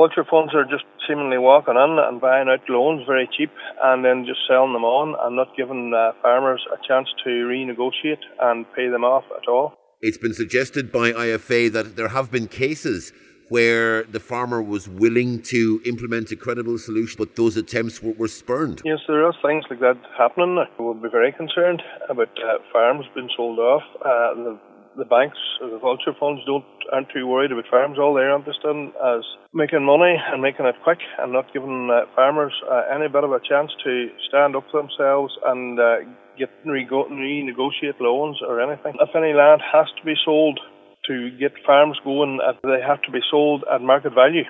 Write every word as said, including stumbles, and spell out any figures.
vulture funds are just seemingly walking in and buying out loans very cheap and then just selling them on and not giving uh, farmers a chance to renegotiate and pay them off at all. It's been suggested by I F A that there have been cases where the farmer was willing to implement a credible solution, but those attempts were, were spurned. Yes, there are things like that happening. I would be very concerned about uh, farms being sold off. Uh, the, the banks, the vulture funds, don't aren't too worried about farms. All they're interested in is making money and making it quick and not giving uh, farmers uh, any bit of a chance to stand up for themselves and uh, get rego- renegotiate loans or anything. If any land has to be sold to get farms going, they have to be sold at market value.